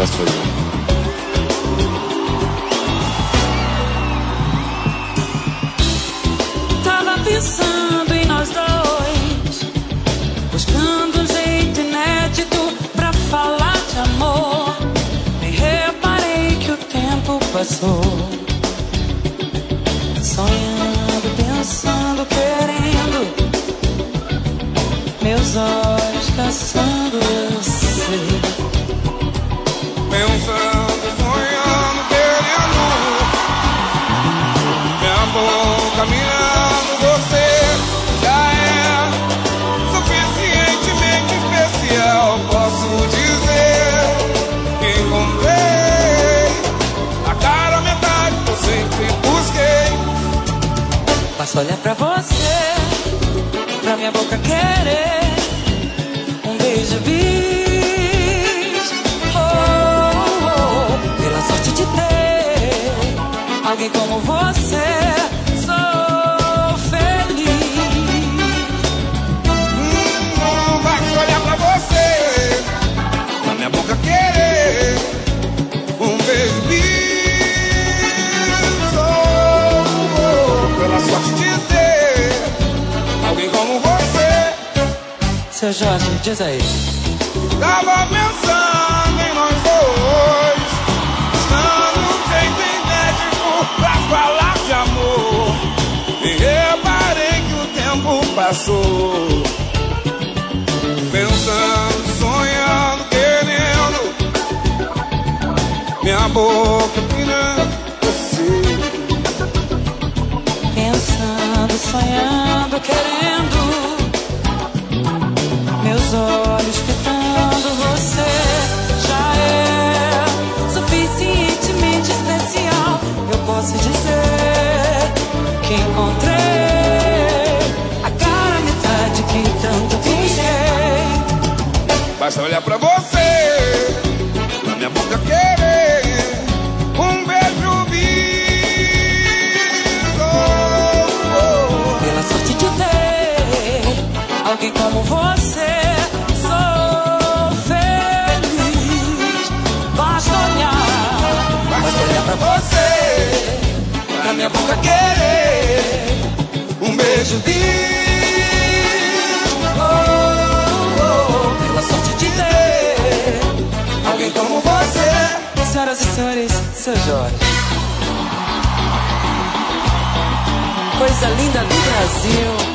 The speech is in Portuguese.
gasolina. Tava pensando em nós dois, buscando um jeito inédito pra falar de amor. Nem reparei que o tempo passou, sonhando, pensando, querendo, meus olhos caçando você. Pensando, sonhando, querendo, minha boca mirando você. Já é suficientemente especial. Posso dizer que encontrei a cara metade que eu sempre busquei. Basta olhar pra você, pra minha boca querer um beijo bis. Oh, oh, pela sorte de ter alguém como você, sou feliz. Basta olhar pra você, pra minha boca querer um beijo bis. Oh, oh, pela sorte de ter alguém como você. Seu Jorge, diz aí. Tava pensando em nós dois, buscando um jeito inédito pra falar de amor. E reparei que o tempo passou. Pensando, sonhando, querendo, minha boca pirando você. Pensando, sonhando, querendo, meus olhos fitando você. Já é suficientemente especial. Eu posso dizer que encontrei a cara metade que tanto fingiei. Basta olhar pra você, pra minha boca querer um beijo bis. Oh, oh. Pela sorte de ter alguém como você, sou feliz. Basta olhar pra você, Pra minha boca querer um beijo bis. oh, oh, pela sorte de ter Alguém como você. senhoras e senhores, seu Jorge. Coisa linda do Brasil.